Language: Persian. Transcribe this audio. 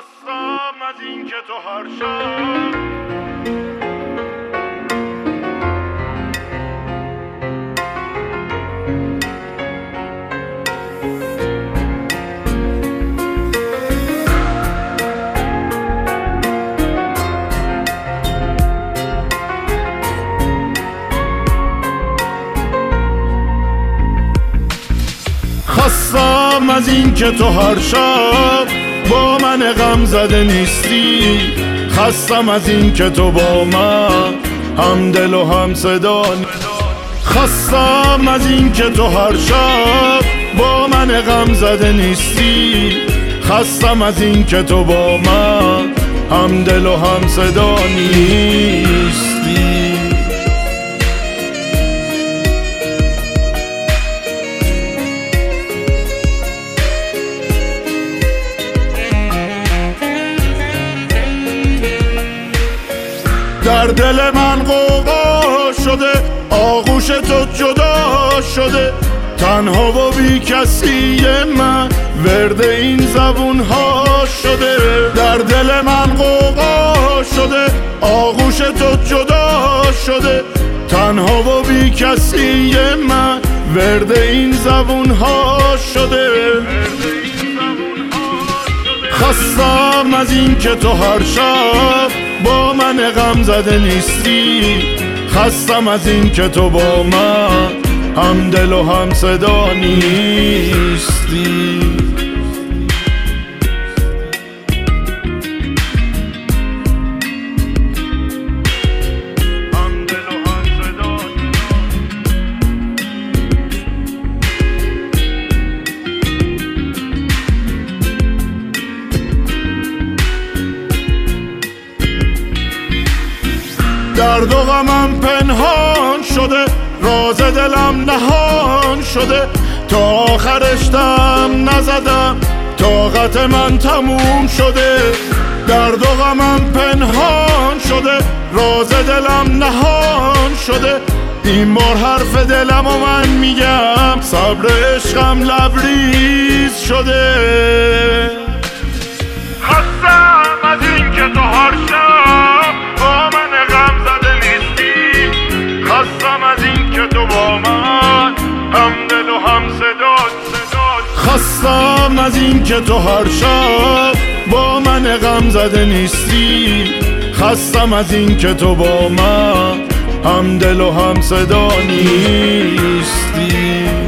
خستم از این که تو هر شب خستم از این که تو هر شب با من غم زده نیستی. خستم از این که تو با من هم دل و هم صدا. خستم از این که تو هر شب با من غم زده نیستی. خستم از این که تو با من هم دل و هم صدا نیستی. در دل من غوغا شده، آغوش تو جدا شده، تنها و بی کسی من ورد این زبون ها شده. در دل من غوغا شده، آغوش تو جدا شده، تنها و بی کسی من ورد این زبون ها شده. خستم از این که تو هر شب با من غم زده نیستی. خستم از این که تو با من هم دل و هم صدا نیستی. درد و غمم پنهان شده، راز دلم نهان شده، تا آخرش دم نزدم، طاقت من تموم شده. درد و غمم پنهان شده، راز دلم نهان شده، این بار حرف دلم و من میگم، صبر عشقم لبریز شده. خستم از این که تو هر شب با من غم زده نیستی. خستم از این که تو با من هم دل و هم صدا. خستم از این که تو هر شب با من غم زده نیستی. خستم از این که تو با من هم دل و هم صدا نیستی.